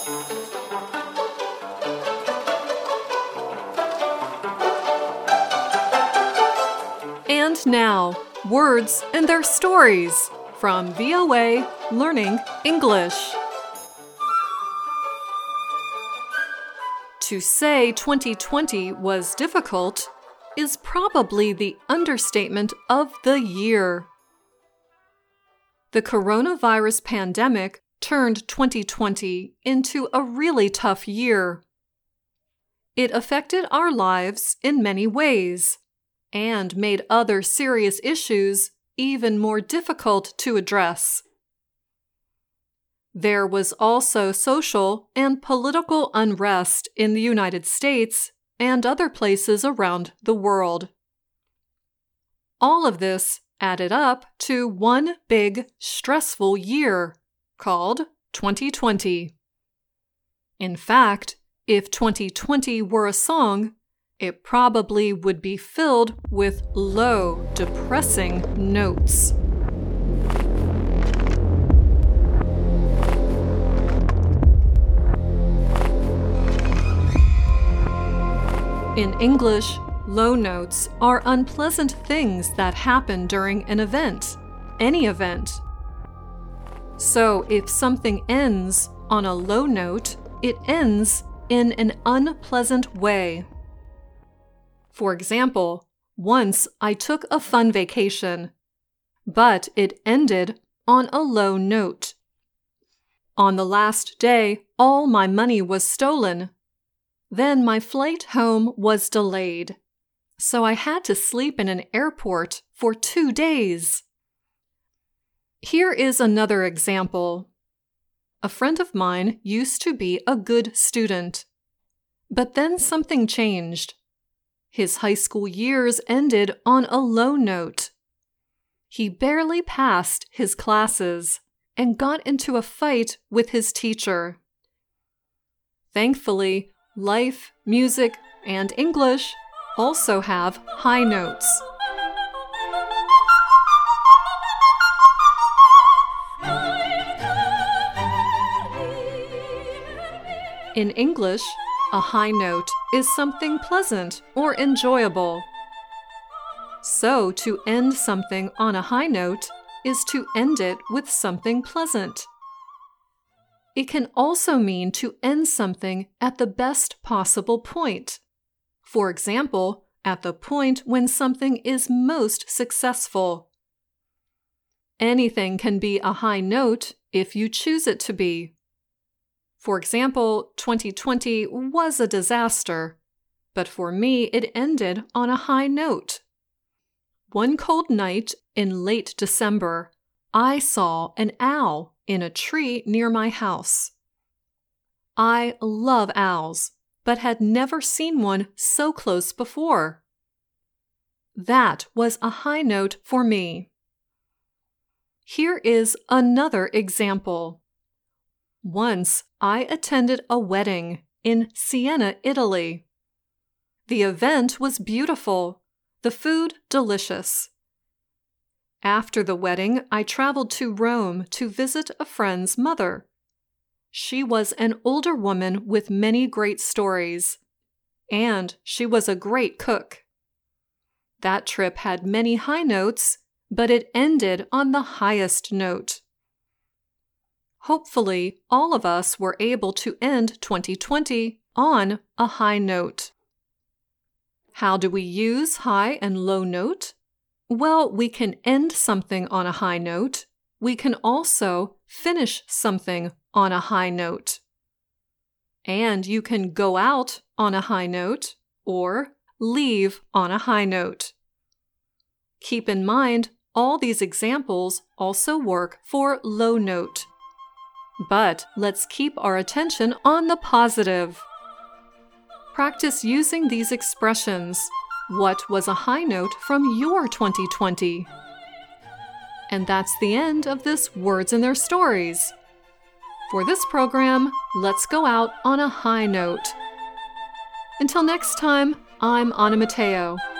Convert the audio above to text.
And now, words and their stories from VOA Learning English. To say 2020 was difficult is probably the understatement of the year. The coronavirus pandemic turned 2020 into a really tough year. It affected our lives in many ways and made other serious issues even more difficult to address. There was also social and political unrest in the United States and other places around the world. All of this added up to one big, stressful year called 2020. In fact, if 2020 were a song, it probably would be filled with low, depressing notes. In English, low notes are unpleasant things that happen during an event, any event. So if something ends on a low note, it ends in an unpleasant way. For example, once I took a fun vacation, but it ended on a low note. On the last day, all my money was stolen. Then my flight home was delayed, so I had to sleep in an airport for 2 days. Here is another example. A friend of mine used to be a good student, but then something changed. His high school years ended on a low note. He barely passed his classes and got into a fight with his teacher. Thankfully, life, music, and English also have high notes. In English, a high note is something pleasant or enjoyable. So, to end something on a high note is to end it with something pleasant. It can also mean to end something at the best possible point. For example, at the point when something is most successful. Anything can be a high note if you choose it to be. For example, 2020 was a disaster, but for me it ended on a high note. One cold night in late December, I saw an owl in a tree near my house. I love owls, but had never seen one so close before. That was a high note for me. Here is another example. Once I attended a wedding in Siena, Italy. The event was beautiful, the food delicious. After the wedding, I traveled to Rome to visit a friend's mother. She was an older woman with many great stories, and she was a great cook. That trip had many high notes, but it ended on the highest note. Hopefully, all of us were able to end 2020 on a high note. How do we use high and low note? Well, we can end something on a high note. We can also finish something on a high note. And you can go out on a high note or leave on a high note. Keep in mind, all these examples also work for low note. But let's keep our attention on the positive. Practice using these expressions. What was a high note from your 2020? And that's the end of this Words and Their Stories. For this program, let's go out on a high note. Until next time, I'm Anna Mateo.